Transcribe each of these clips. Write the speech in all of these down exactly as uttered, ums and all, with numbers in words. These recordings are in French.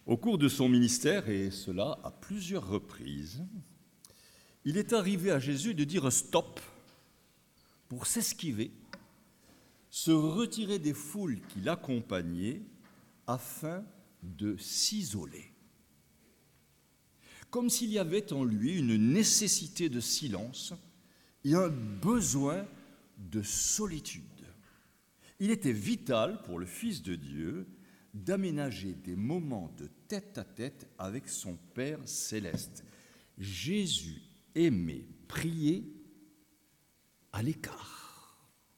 Au cours de son ministère, et cela à plusieurs reprises, il est arrivé à Jésus de dire stop pour s'esquiver, se retirer des foules qui l'accompagnaient afin de s'isoler. Comme s'il y avait en lui une nécessité de silence et un besoin de solitude. Il était vital pour le Fils de Dieu d'aménager des moments de tête-à-tête avec son Père céleste. Jésus aimait prier à l'écart.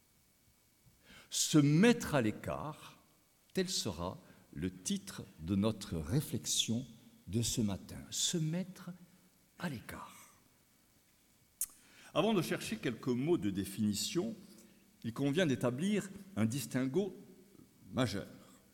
Se mettre à l'écart, tel sera le titre de notre réflexion de ce matin. Se mettre à l'écart. Avant de chercher quelques mots de définition, il convient d'établir un distinguo majeur.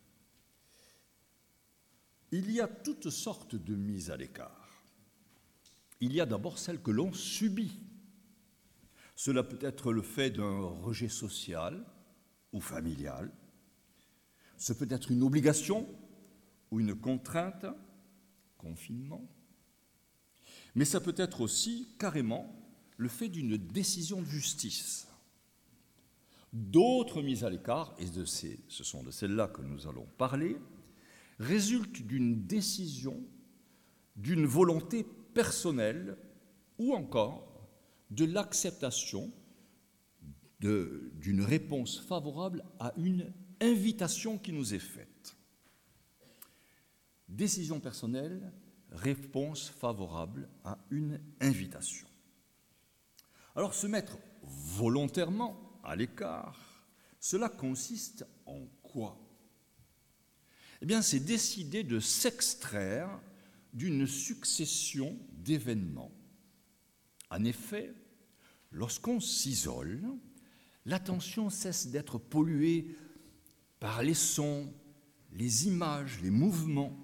Il y a toutes sortes de mises à l'écart. Il y a d'abord celle que l'on subit. Cela peut être le fait d'un rejet social ou familial. Ce peut être une obligation ou une contrainte, confinement. Mais ça peut être aussi carrément le fait d'une décision de justice. D'autres mises à l'écart, et de ces, ce sont de celles-là que nous allons parler, résultent d'une décision, d'une volonté personnelle ou encore de l'acceptation de, d'une réponse favorable à une invitation qui nous est faite. Décision personnelle, réponse favorable à une invitation. Alors se mettre volontairement à l'écart, cela consiste en quoi ? Eh bien, c'est décider de s'extraire d'une succession d'événements. En effet, lorsqu'on s'isole, l'attention cesse d'être polluée par les sons, les images, les mouvements.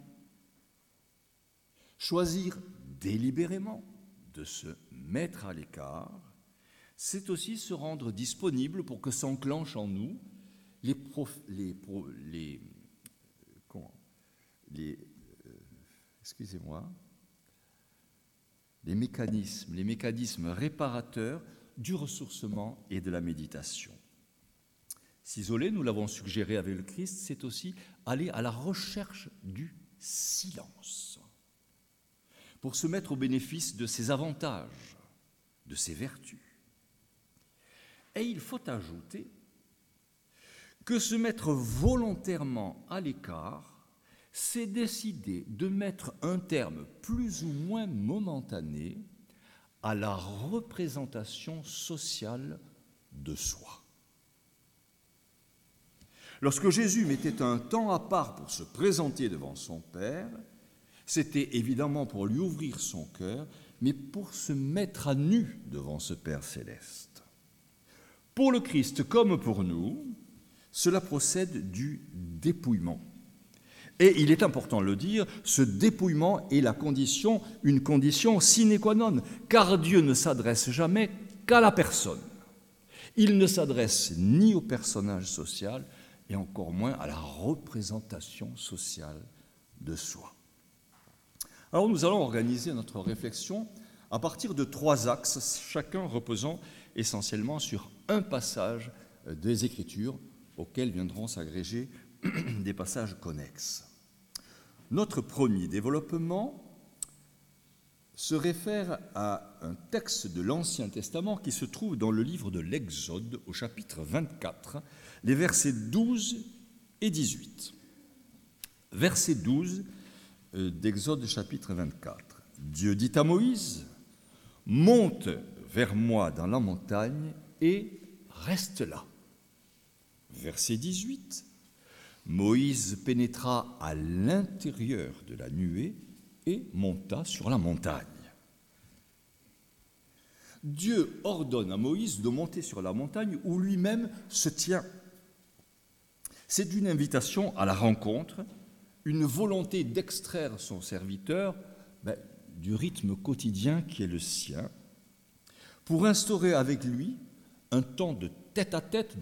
Choisir délibérément de se mettre à l'écart, c'est aussi se rendre disponible pour que s'enclenchent en nous les, prof, les, pro, les, comment, les euh, excusez-moi, les mécanismes, les mécanismes réparateurs du ressourcement et de la méditation. S'isoler, nous l'avons suggéré avec le Christ, c'est aussi aller à la recherche du silence, pour se mettre au bénéfice de ses avantages, de ses vertus. Et il faut ajouter que se mettre volontairement à l'écart, c'est décider de mettre un terme plus ou moins momentané à la représentation sociale de soi. Lorsque Jésus mettait un temps à part pour se présenter devant son Père, c'était évidemment pour lui ouvrir son cœur, mais pour se mettre à nu devant ce Père céleste. Pour le Christ comme pour nous, cela procède du dépouillement. Et il est important de le dire, ce dépouillement est la condition, une condition sine qua non, car Dieu ne s'adresse jamais qu'à la personne. Il ne s'adresse ni au personnage social, et encore moins à la représentation sociale de soi. Alors nous allons organiser notre réflexion à partir de trois axes, chacun reposant essentiellement sur un passage des Écritures auxquels viendront s'agréger des passages connexes. Notre premier développement se réfère à un texte de l'Ancien Testament qui se trouve dans le livre de l'Exode au chapitre vingt-quatre, les versets douze et dix-huit. Verset douze d'Exode chapitre vingt-quatre. Dieu dit à Moïse, « Monte vers moi dans la montagne et reste là. » Verset dix-huit. Moïse pénétra à l'intérieur de la nuée et monta sur la montagne. Dieu ordonne à Moïse de monter sur la montagne où lui-même se tient. C'est une invitation à la rencontre, une volonté d'extraire son serviteur ben, du rythme quotidien qui est le sien, pour instaurer avec lui un temps de tête-à-tête, de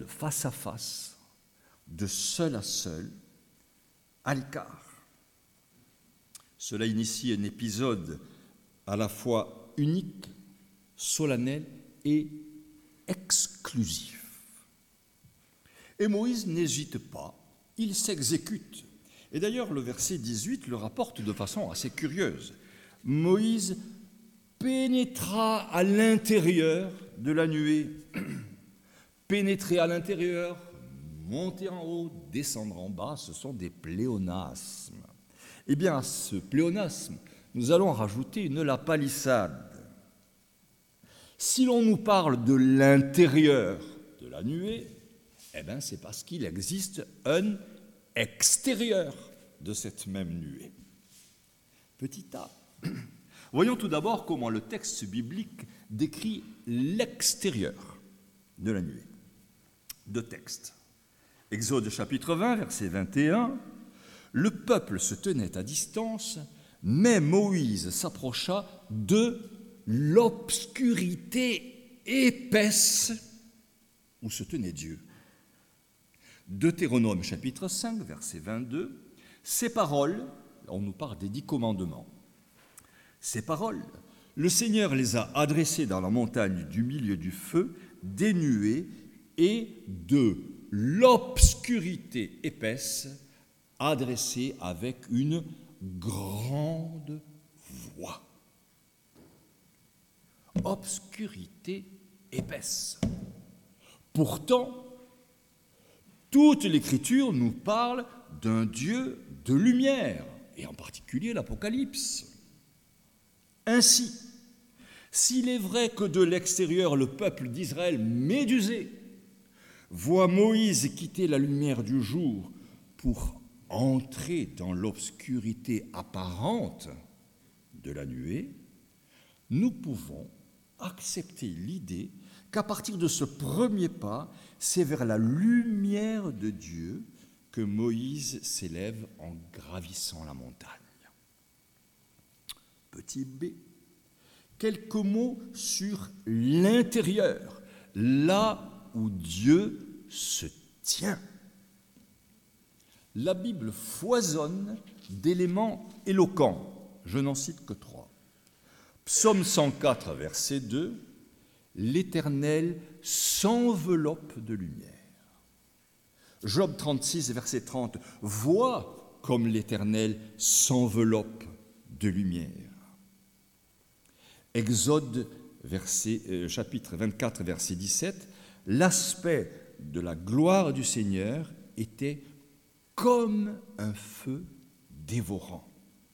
face-à-face, de seul à seul, à l'écart. Cela initie un épisode à la fois unique, solennel et exclusif. Et Moïse n'hésite pas, il s'exécute. Et d'ailleurs, le verset dix-huit le rapporte de façon assez curieuse. Moïse pénétra à l'intérieur de la nuée. Pénétrer à l'intérieur, monter en haut, descendre en bas, ce sont des pléonasmes. Eh bien, à ce pléonasme, nous allons rajouter une lapalissade. Si l'on nous parle de l'intérieur de la nuée, eh bien, c'est parce qu'il existe un extérieur de cette même nuée. Petit a. Voyons tout d'abord comment le texte biblique décrit l'extérieur de la nuée. Deux textes. Exode chapitre vingt, verset vingt et un. Le peuple se tenait à distance, mais Moïse s'approcha de l'obscurité épaisse où se tenait Dieu. Deutéronome chapitre cinq, verset vingt-deux. Ces paroles, on nous parle des dix commandements. Ces paroles, le Seigneur les a adressées dans la montagne du milieu du feu, des nuées et de l'obscurité épaisse, adressée avec une grande voix. Obscurité épaisse. Pourtant, toute l'Écriture nous parle d'un Dieu de lumière, et en particulier l'Apocalypse. Ainsi, s'il est vrai que de l'extérieur le peuple d'Israël médusé voit Moïse quitter la lumière du jour pour entrer dans l'obscurité apparente de la nuée, nous pouvons accepter l'idée qu'à partir de ce premier pas, c'est vers la lumière de Dieu que Moïse s'élève en gravissant la montagne. Petit b, quelques mots sur l'intérieur, là où Dieu se tient. La Bible foisonne d'éléments éloquents, je n'en cite que trois. Psaume cent quatre, verset deux, l'Éternel s'enveloppe de lumière. Job trente-six, verset trente, vois comme l'Éternel s'enveloppe de lumière. Exode verset, euh, chapitre vingt-quatre, verset dix-sept, l'aspect de la gloire du Seigneur était comme un feu dévorant.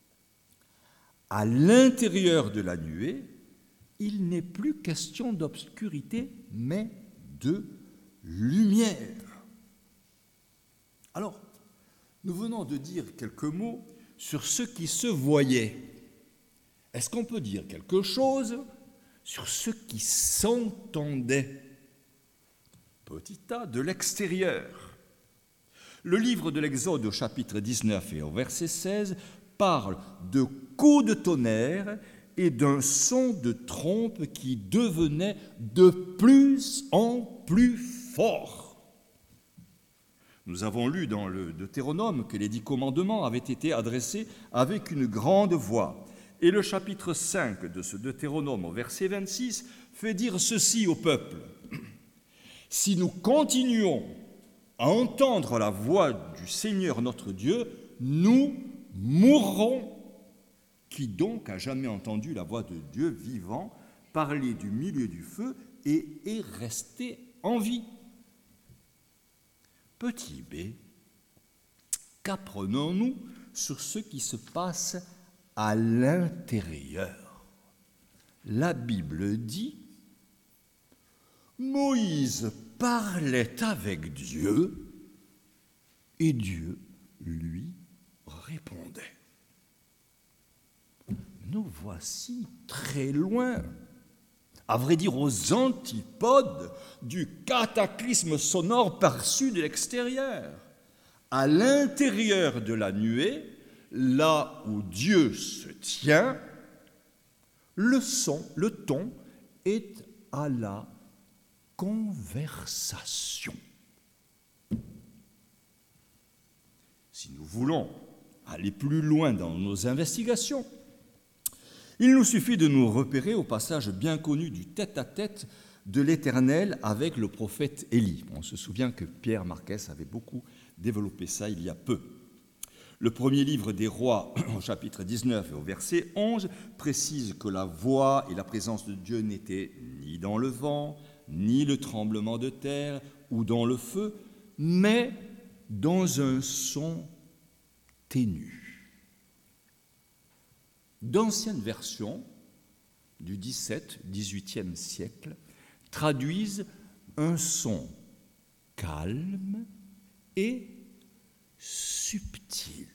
À l'intérieur de la nuée, il n'est plus question d'obscurité, mais de lumière. Alors, nous venons de dire quelques mots sur ce qui se voyait. Est-ce qu'on peut dire quelque chose sur ce qui s'entendait? Petit a, de l'extérieur. Le livre de l'Exode au chapitre dix-neuf et au verset seize parle de coups de tonnerre et d'un son de trompe qui devenait de plus en plus fort. Nous avons lu dans le Deutéronome que les dix commandements avaient été adressés avec une grande voix. Et le chapitre cinq de ce Deutéronome, au verset vingt-six, fait dire ceci au peuple. Si nous continuons à entendre la voix du Seigneur notre Dieu, nous mourrons. Qui donc a jamais entendu la voix de Dieu vivant parler du milieu du feu et est resté en vie? Petit b, qu'apprenons-nous sur ce qui se passe à l'intérieur? La Bible dit « Moïse parlait avec Dieu et Dieu lui répondait. » Nous voici très loin, à vrai dire aux antipodes du cataclysme sonore perçu de l'extérieur. À l'intérieur de la nuée, là où Dieu se tient, le son, le ton est à la conversation. Si nous voulons aller plus loin dans nos investigations, il nous suffit de nous repérer au passage bien connu du tête-à-tête de l'Éternel avec le prophète Élie. On se souvient que Pierre Marquès avait beaucoup développé ça il y a peu. Le premier livre des Rois, au chapitre dix-neuf et au verset onze, précise que la voix et la présence de Dieu n'étaient ni dans le vent, ni le tremblement de terre ou dans le feu, mais dans un son ténu. D'anciennes versions du dix-septième, dix-huitième siècle traduisent un son calme et subtil.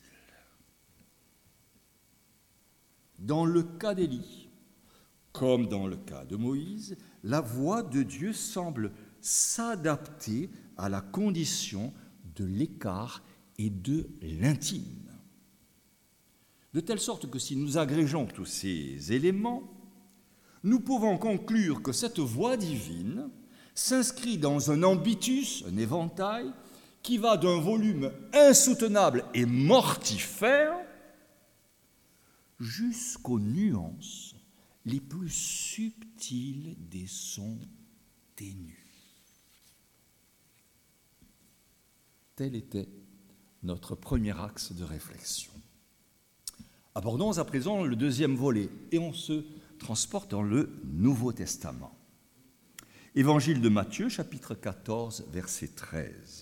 Dans le cas d'Élie, comme dans le cas de Moïse, la voix de Dieu semble s'adapter à la condition de l'écart et de l'intime. De telle sorte que si nous agrégeons tous ces éléments, nous pouvons conclure que cette voix divine s'inscrit dans un ambitus, un éventail, qui va d'un volume insoutenable et mortifère jusqu'aux nuances les plus subtiles des sons ténus. Tel était notre premier axe de réflexion. Abordons à présent le deuxième volet et on se transporte dans le Nouveau Testament. Évangile de Matthieu, chapitre quatorze, verset treize.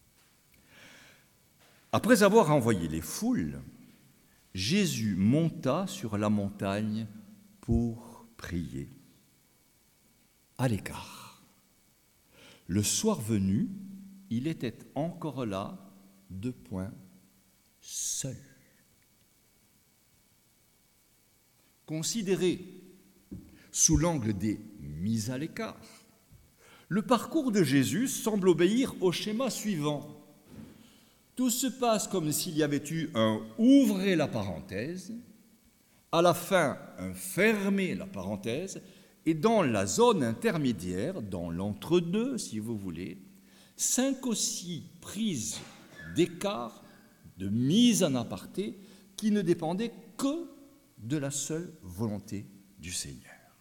Après avoir envoyé les foules, Jésus monta sur la montagne pour prier, à l'écart. Le soir venu, il était encore là, deux points, seul. Considéré sous l'angle des mises à l'écart, le parcours de Jésus semble obéir au schéma suivant. Tout se passe comme s'il y avait eu un « ouvrez la parenthèse », à la fin un « fermez la parenthèse », et dans la zone intermédiaire, dans l'entre-deux, si vous voulez, cinq ou six prises d'écart, de mise en aparté, qui ne dépendaient que de la seule volonté du Seigneur.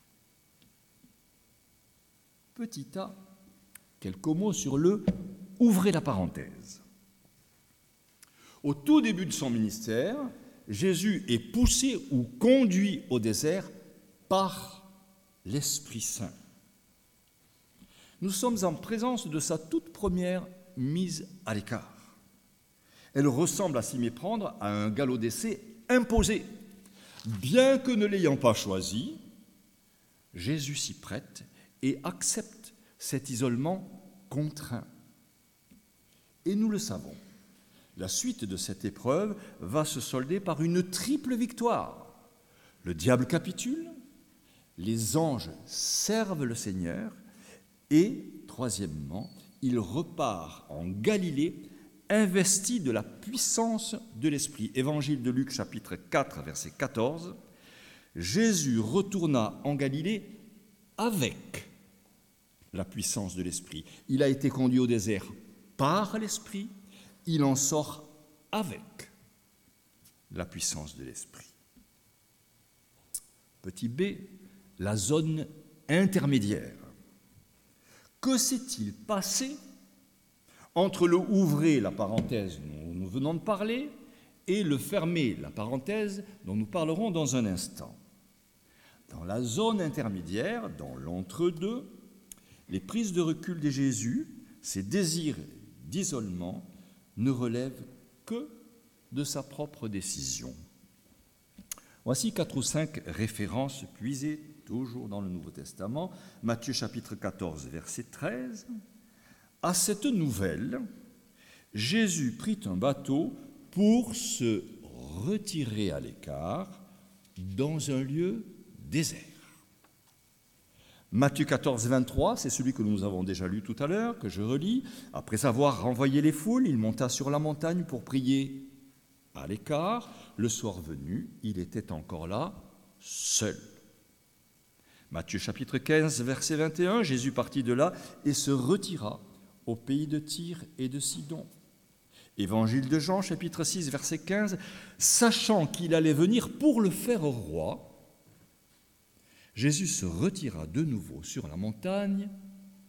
Petit a, quelques mots sur le « ouvrez la parenthèse ». Au tout début de son ministère, Jésus est poussé ou conduit au désert par l'Esprit Saint. Nous sommes en présence de sa toute première mise à l'écart. Elle ressemble à s'y méprendre à un galop d'essai imposé. Bien que ne l'ayant pas choisi, Jésus s'y prête et accepte cet isolement contraint. Et nous le savons. La suite de cette épreuve va se solder par une triple victoire. Le diable capitule, les anges servent le Seigneur et, troisièmement, il repart en Galilée investi de la puissance de l'Esprit. Évangile de Luc, chapitre quatre, verset quatorze. Jésus retourna en Galilée avec la puissance de l'Esprit. Il a été conduit au désert par l'Esprit. Il en sort avec la puissance de l'Esprit. Petit b, la zone intermédiaire. Que s'est-il passé entre le « ouvrez » la parenthèse dont nous venons de parler et le « fermez » la parenthèse dont nous parlerons dans un instant? Dans la zone intermédiaire, dans l'entre-deux, les prises de recul de Jésus, ses désirs d'isolement, ne relève que de sa propre décision. Voici quatre ou cinq références puisées toujours dans le Nouveau Testament. Matthieu chapitre quatorze, verset treize. À cette nouvelle, Jésus prit un bateau pour se retirer à l'écart dans un lieu désert. Matthieu quatorze, vingt-trois, c'est celui que nous avons déjà lu tout à l'heure, que je relis. Après avoir renvoyé les foules, il monta sur la montagne pour prier à l'écart. Le soir venu, il était encore là, seul. Matthieu chapitre quinze, verset vingt et un, Jésus partit de là et se retira au pays de Tyr et de Sidon. Évangile de Jean, chapitre six, verset quinze, « Sachant qu'il allait venir pour le faire roi, Jésus se retira de nouveau sur la montagne, seul. »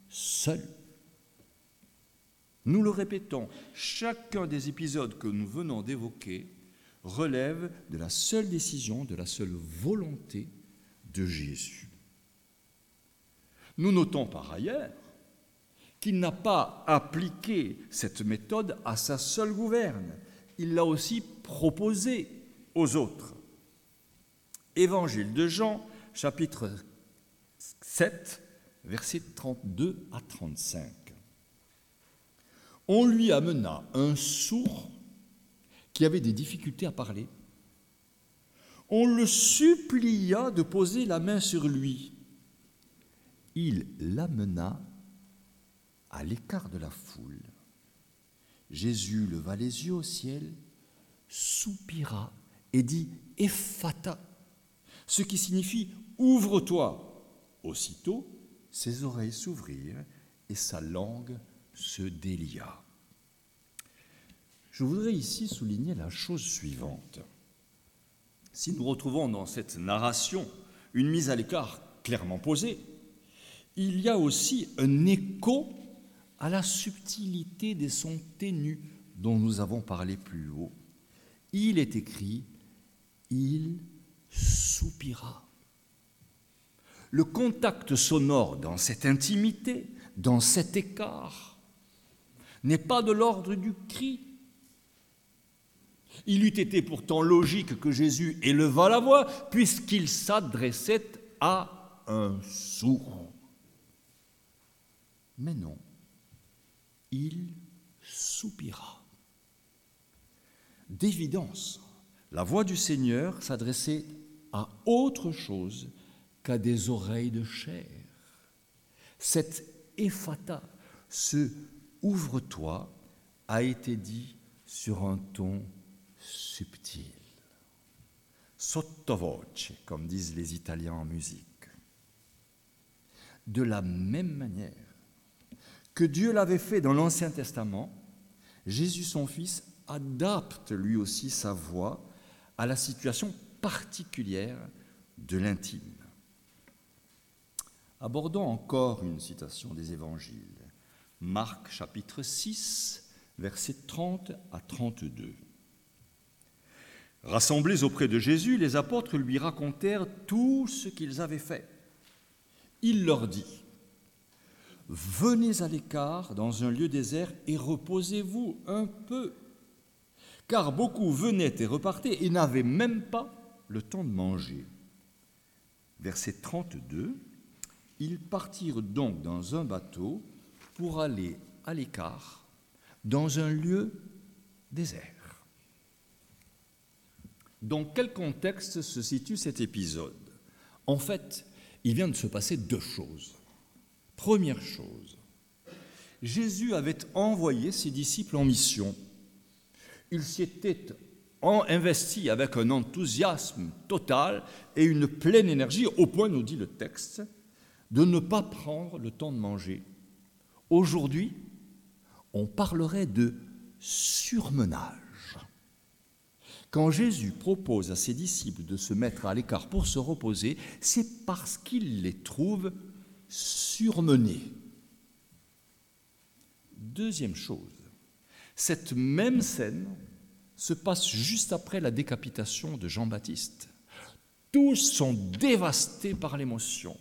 Nous le répétons, chacun des épisodes que nous venons d'évoquer relève de la seule décision, de la seule volonté de Jésus. Nous notons par ailleurs qu'il n'a pas appliqué cette méthode à sa seule gouverne. Il l'a aussi proposée aux autres. Évangile de Jean, chapitre sept, versets trente-deux à trente-cinq. On lui amena un sourd qui avait des difficultés à parler. On le supplia de poser la main sur lui. Il l'amena à l'écart de la foule. Jésus leva les yeux au ciel, soupira et dit « Ephata », ce qui signifie « ouvre-toi ». Aussitôt, ses oreilles s'ouvrirent et sa langue se délia. Je voudrais ici souligner la chose suivante. Si nous retrouvons dans cette narration une mise à l'écart clairement posée, il y a aussi un écho à la subtilité des sons ténus dont nous avons parlé plus haut. Il est écrit « il soupira ». Le contact sonore dans cette intimité, dans cet écart, n'est pas de l'ordre du cri. Il eût été pourtant logique que Jésus élevât la voix, puisqu'il s'adressait à un sourd. Mais non, il soupira. D'évidence, la voix du Seigneur s'adressait à autre chose qu'à des oreilles de chair. Cet ephata, ce ouvre-toi, a été dit sur un ton subtil. Sottovoce, comme disent les Italiens en musique. De la même manière que Dieu l'avait fait dans l'Ancien Testament, Jésus son Fils adapte lui aussi sa voix à la situation particulière de l'intime. Abordons encore une citation des Évangiles. Marc chapitre six, versets trente à trente-deux. Rassemblés auprès de Jésus, les apôtres lui racontèrent tout ce qu'ils avaient fait. Il leur dit « Venez à l'écart dans un lieu désert et reposez-vous un peu, car beaucoup venaient et repartaient et n'avaient même pas le temps de manger. » Verset trente-deux. Ils partirent donc dans un bateau pour aller à l'écart, dans un lieu désert. Dans quel contexte se situe cet épisode ? En fait, il vient de se passer deux choses. Première chose, Jésus avait envoyé ses disciples en mission. Il s'y était investi avec un enthousiasme total et une pleine énergie, au point, nous dit le texte, de ne pas prendre le temps de manger. Aujourd'hui, on parlerait de surmenage. Quand Jésus propose à ses disciples de se mettre à l'écart pour se reposer, c'est parce qu'il les trouve surmenés. Deuxième chose, cette même scène se passe juste après la décapitation de Jean-Baptiste. Tous sont dévastés par l'émotion.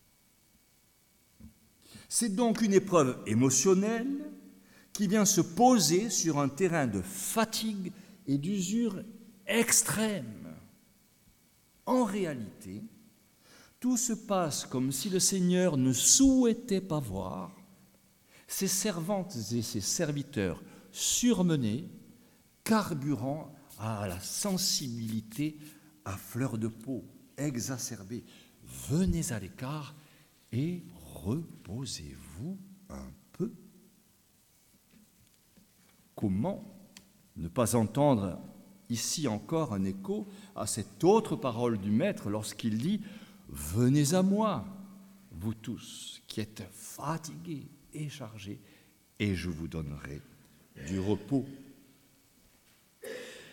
C'est donc une épreuve émotionnelle qui vient se poser sur un terrain de fatigue et d'usure extrême. En réalité, tout se passe comme si le Seigneur ne souhaitait pas voir ses servantes et ses serviteurs surmenés, carburant à la sensibilité à fleur de peau, exacerbée. Venez à l'écart et reposez-vous un peu. Comment ne pas entendre ici encore un écho à cette autre parole du Maître lorsqu'il dit « Venez à moi, vous tous qui êtes fatigués et chargés, et je vous donnerai du repos. »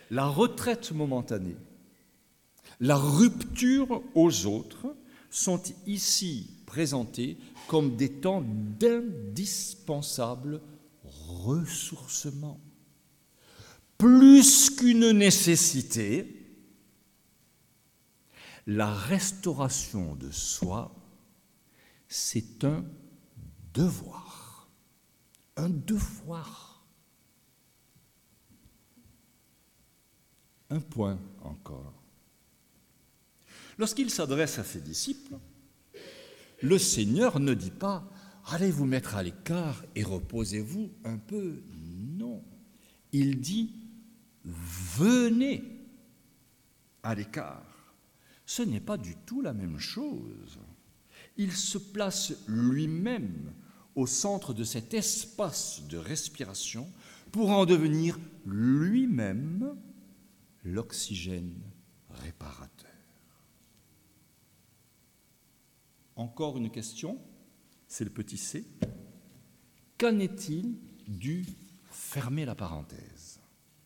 La retraite momentanée, la rupture aux autres sont ici présentés comme des temps d'indispensable ressourcement. Plus qu'une nécessité, la restauration de soi, c'est un devoir. Un devoir. Un point encore. Lorsqu'il s'adresse à ses disciples, le Seigneur ne dit pas « Allez vous mettre à l'écart et reposez-vous un peu ». Non. Il dit « Venez à l'écart ». Ce n'est pas du tout la même chose. Il se place lui-même au centre de cet espace de respiration pour en devenir lui-même l'oxygène réparateur. Encore une question, c'est le petit c. Qu'en est-il du fermer la parenthèse?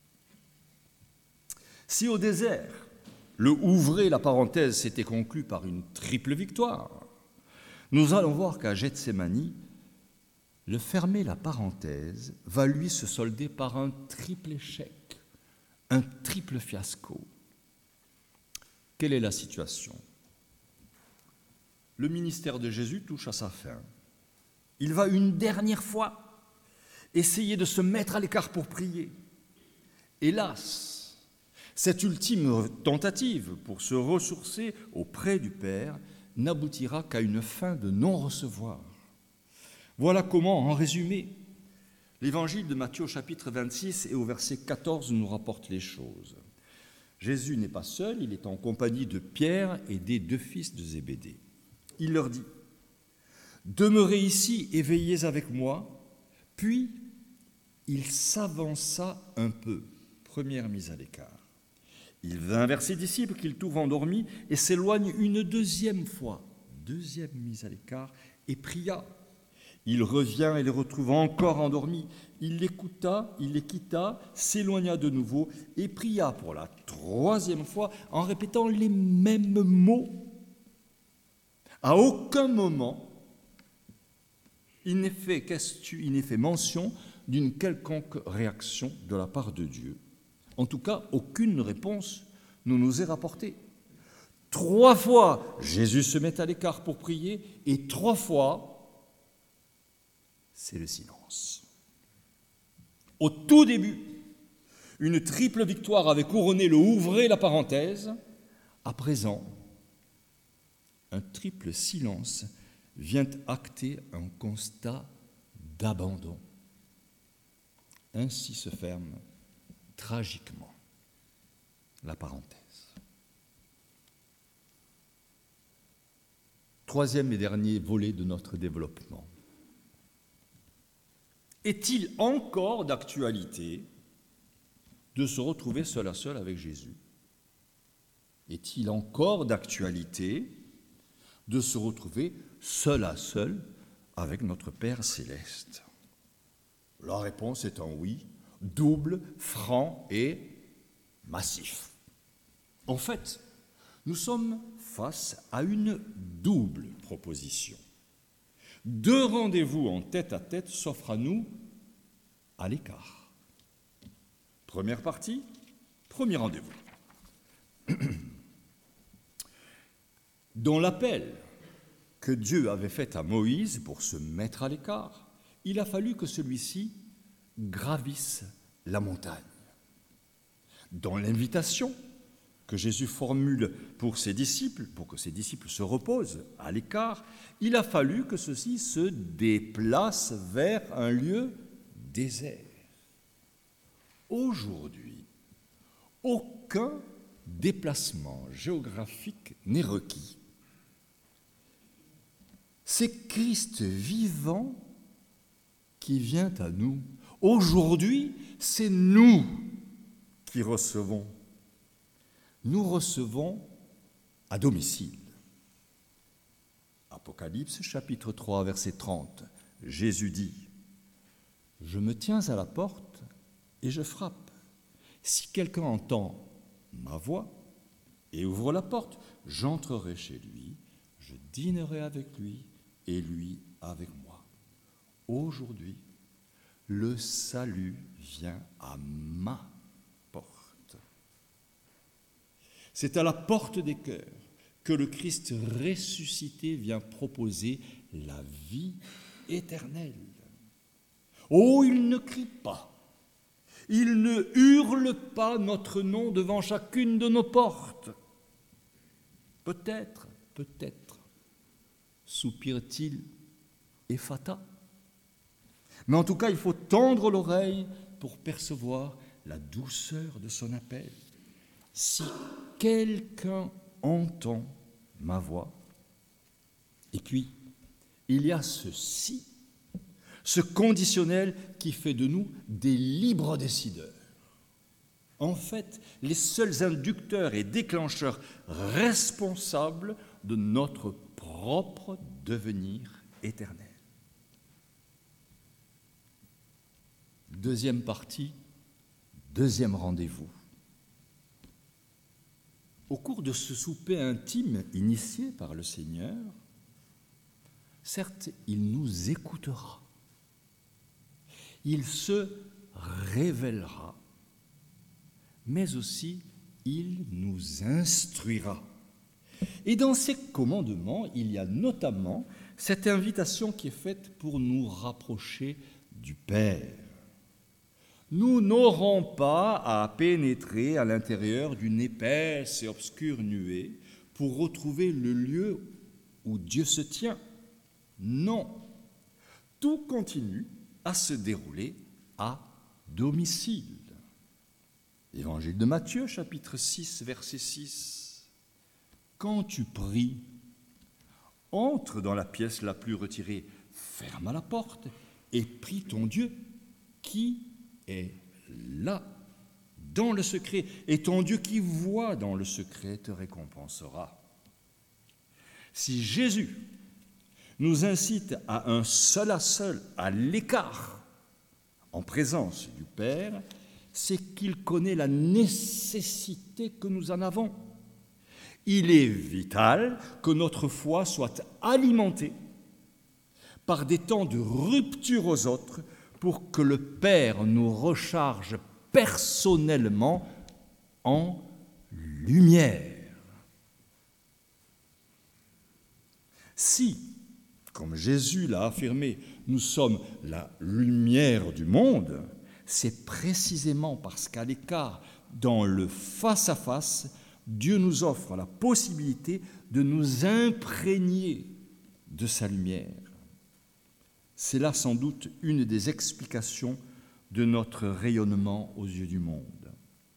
Si au désert, le ouvrez la parenthèse s'était conclu par une triple victoire, nous allons voir qu'à Gethsémani, le fermer la parenthèse va lui se solder par un triple échec, un triple fiasco. Quelle est la situation? Le ministère de Jésus touche à sa fin. Il va une dernière fois essayer de se mettre à l'écart pour prier. Hélas, cette ultime tentative pour se ressourcer auprès du Père n'aboutira qu'à une fin de non-recevoir. Voilà comment, en résumé, l'évangile de Matthieu au chapitre vingt-six et au verset quatorze nous rapporte les choses. Jésus n'est pas seul, il est en compagnie de Pierre et des deux fils de Zébédée. Il leur dit « Demeurez ici et veillez avec moi. » Puis, il s'avança un peu, première mise à l'écart. Il vint vers ses disciples qu'il trouve endormis et s'éloigne une deuxième fois, deuxième mise à l'écart, et pria. Il revient et les retrouve encore endormis. Il l'écouta, il les quitta, s'éloigna de nouveau et pria pour la troisième fois en répétant les mêmes mots. À aucun moment, il n'est fait, question, il n'est fait mention d'une quelconque réaction de la part de Dieu. En tout cas, aucune réponse ne nous est rapportée. Trois fois, Jésus se met à l'écart pour prier, et trois fois, c'est le silence. Au tout début, une triple victoire avait couronné le « ouvrez la parenthèse ». À présent, un triple silence vient acter un constat d'abandon. Ainsi se ferme tragiquement la parenthèse. Troisième et dernier volet de notre développement. Est-il encore d'actualité de se retrouver seul à seul avec Jésus? Est-il encore d'actualité de se retrouver seul à seul avec notre Père céleste? La réponse est un oui, double, franc et massif. En fait, nous sommes face à une double proposition. Deux rendez-vous en tête-à-tête s'offrent à nous à l'écart. Première partie, premier rendez-vous. Dans l'appel que Dieu avait fait à Moïse pour se mettre à l'écart, il a fallu que celui-ci gravisse la montagne. Dans l'invitation que Jésus formule pour ses disciples, pour que ses disciples se reposent à l'écart, il a fallu que ceux-ci se déplacent vers un lieu désert. Aujourd'hui, aucun déplacement géographique n'est requis. C'est Christ vivant qui vient à nous. Aujourd'hui, c'est nous qui recevons. Nous recevons à domicile. Apocalypse chapitre trois, verset trente. Jésus dit « Je me tiens à la porte et je frappe. Si quelqu'un entend ma voix et ouvre la porte, j'entrerai chez lui, je dînerai avec lui et lui avec moi. Aujourd'hui, le salut vient à ma porte. C'est à la porte des cœurs que le Christ ressuscité vient proposer la vie éternelle. Oh, il ne crie pas, il ne hurle pas notre nom devant chacune de nos portes. Peut-être, peut-être, soupire-t-il Ephata. Mais en tout cas, il faut tendre l'oreille pour percevoir la douceur de son appel. Si quelqu'un entend ma voix, et puis, il y a ceci, ce conditionnel qui fait de nous des libres décideurs. En fait, les seuls inducteurs et déclencheurs responsables de notre propre devenir éternel. Deuxième partie, deuxième rendez-vous. Au cours de ce souper intime initié par le Seigneur, certes, il nous écoutera. Il se révélera, mais aussi il nous instruira. Et dans ces commandements, il y a notamment cette invitation qui est faite pour nous rapprocher du Père. Nous n'aurons pas à pénétrer à l'intérieur d'une épaisse et obscure nuée pour retrouver le lieu où Dieu se tient. Non, tout continue à se dérouler à domicile. Évangile de Matthieu, chapitre six, verset six. Quand tu pries, entre dans la pièce la plus retirée, ferme la porte et prie ton Dieu qui est là, dans le secret, et ton Dieu qui voit dans le secret te récompensera. Si Jésus nous incite à un seul à seul, à l'écart, en présence du Père, c'est qu'il connaît la nécessité que nous en avons. Il est vital que notre foi soit alimentée par des temps de rupture aux autres pour que le Père nous recharge personnellement en lumière. Si, comme Jésus l'a affirmé, nous sommes la lumière du monde, c'est précisément parce qu'à l'écart, dans le face-à-face, Dieu nous offre la possibilité de nous imprégner de sa lumière. C'est là sans doute une des explications de notre rayonnement aux yeux du monde.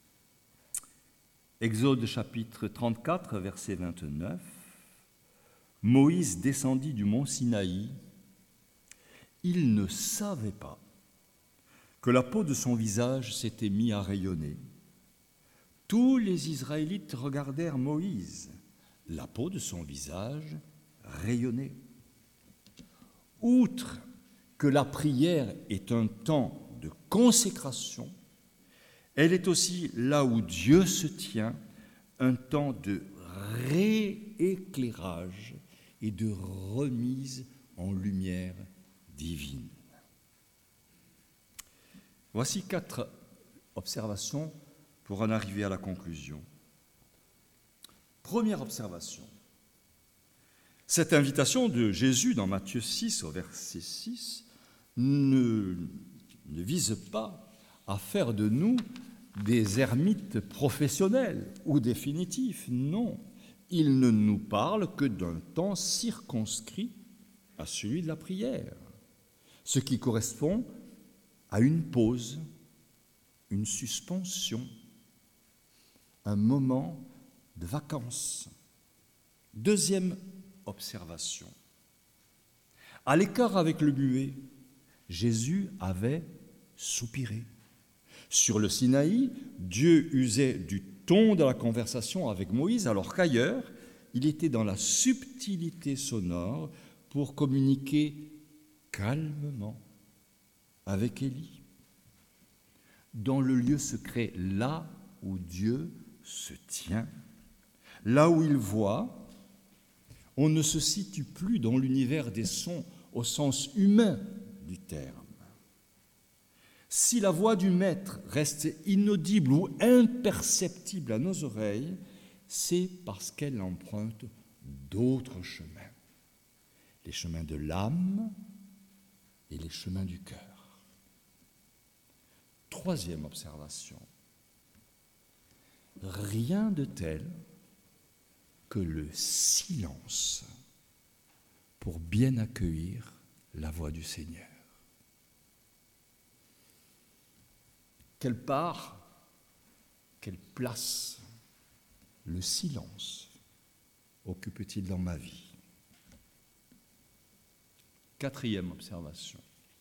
Exode chapitre trente-quatre, verset vingt-neuf. Moïse descendit du mont Sinaï. Il ne savait pas que la peau de son visage s'était mise à rayonner. Tous les Israélites regardèrent Moïse. La peau de son visage rayonnait. Outre que la prière est un temps de consécration, elle est aussi là où Dieu se tient, un temps de rééclairage et de remise en lumière divine. Voici quatre observations pour en arriver à la conclusion. Première observation. Cette invitation de Jésus dans Matthieu six au verset six ne, ne vise pas à faire de nous des ermites professionnels ou définitifs. Non, il ne nous parle que d'un temps circonscrit à celui de la prière, ce qui correspond à une pause, une suspension, un moment de vacances. Deuxième observation. À l'écart avec le muet, Jésus avait soupiré. Sur le Sinaï, Dieu usait du ton de la conversation avec Moïse, alors qu'ailleurs, il était dans la subtilité sonore pour communiquer calmement avec Élie. dans le lieu secret, là où Dieu se tient, là où il voit. On ne se situe plus dans l'univers des sons au sens humain du terme. Si la voix du Maître reste inaudible ou imperceptible à nos oreilles, c'est parce qu'elle emprunte d'autres chemins, les chemins de l'âme et les chemins du cœur. Troisième observation, rien de tel que le silence pour bien accueillir la voix du Seigneur. Quelle part, quelle place le silence occupe-t-il dans ma vie? Quatrième observation.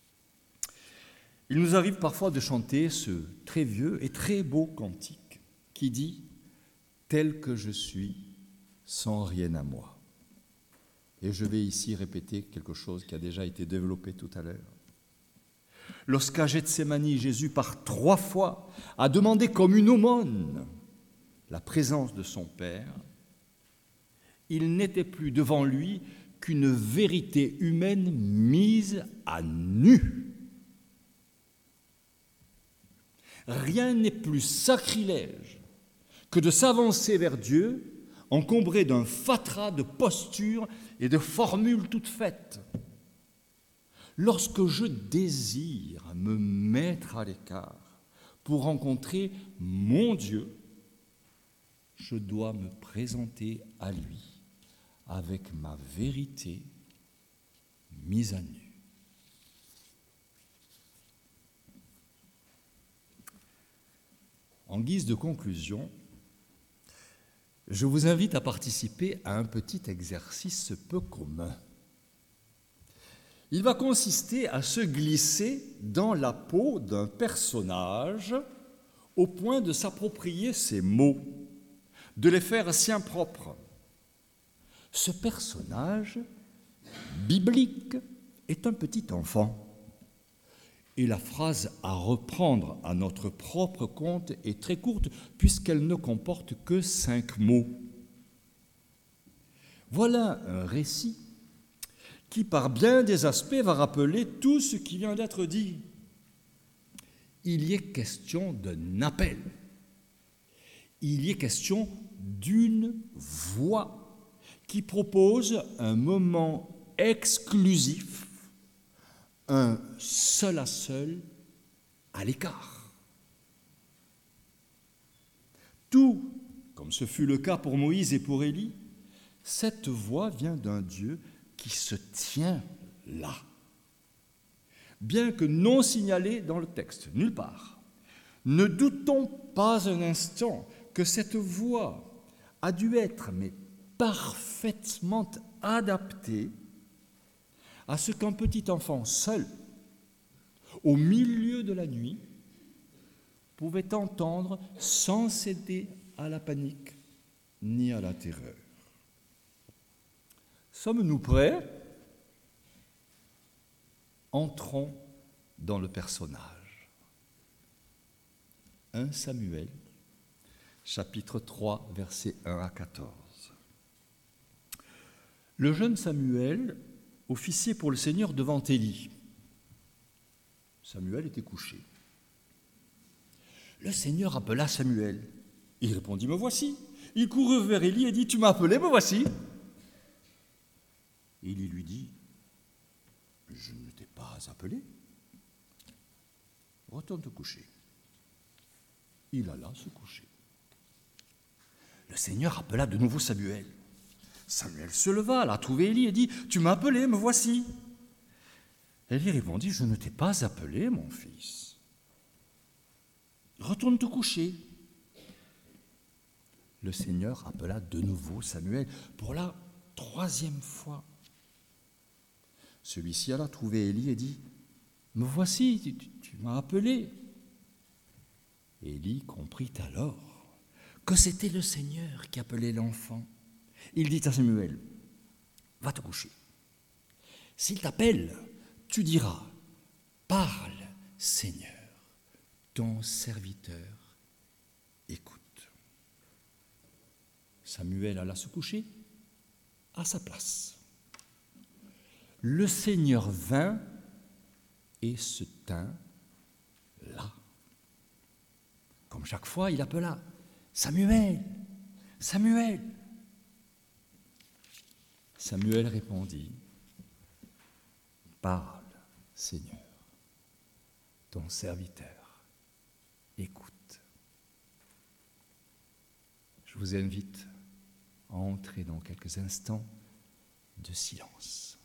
Il nous arrive parfois de chanter ce très vieux et très beau cantique qui dit « Tel que je suis, sans rien à moi ». Et je vais ici répéter quelque chose qui a déjà été développé tout à l'heure. Lorsqu'à Gethsémani, Jésus, par trois fois, a demandé comme une aumône la présence de son Père, il n'était plus devant lui qu'une vérité humaine mise à nu. Rien n'est plus sacrilège que de s'avancer vers Dieu encombré d'un fatras de postures et de formules toutes faites. Lorsque je désire me mettre à l'écart pour rencontrer mon Dieu, je dois me présenter à lui avec ma vérité mise à nu. En guise de conclusion, je vous invite à participer à un petit exercice peu commun. Il va consister à se glisser dans la peau d'un personnage au point de s'approprier ses mots, de les faire siens propres. Ce personnage biblique est un petit enfant. Et la phrase à reprendre à notre propre compte est très courte puisqu'elle ne comporte que cinq mots. Voilà un récit qui, par bien des aspects, va rappeler tout ce qui vient d'être dit. Il y est question d'un appel. Il y est question d'une voix qui propose un moment exclusif, un seul à seul à l'écart. Tout, comme ce fut le cas pour Moïse et pour Élie, cette voix vient d'un Dieu qui se tient là, bien que non signalé dans le texte, nulle part. Ne doutons pas un instant que cette voix a dû être, mais parfaitement adaptée à ce qu'un petit enfant seul, au milieu de la nuit, pouvait entendre sans céder à la panique ni à la terreur. Sommes-nous prêts? Entrons dans le personnage. premier Samuel, chapitre trois, versets un à quatorze. Le jeune Samuel officier pour le Seigneur devant Élie. Samuel était couché. Le Seigneur appela Samuel. Il répondit, « Me voici ». Il courut vers Élie et dit, « Tu m'as appelé, me voici ». Élie lui dit, « Je ne t'ai pas appelé. Retourne te coucher. » Il alla se coucher. Le Seigneur appela de nouveau Samuel. Samuel se leva, alla trouver Élie et dit, « Tu m'as appelé, me voici. » Élie répondit, « Je ne t'ai pas appelé, mon fils. Retourne te coucher. » Le Seigneur appela de nouveau Samuel pour la troisième fois. Celui-ci alla trouver Élie et dit, « Me voici, tu, tu, tu m'as appelé. » Élie comprit alors que c'était le Seigneur qui appelait l'enfant. Il dit à Samuel, « Va te coucher. S'il t'appelle, tu diras, « Parle, Seigneur, ton serviteur écoute. Samuel alla se coucher à sa place. Le Seigneur vint et se tint là. Comme chaque fois, il appela « Samuel, Samuel !» Samuel répondit « Parle, Seigneur, ton serviteur écoute. » Je vous invite à entrer dans quelques instants de silence.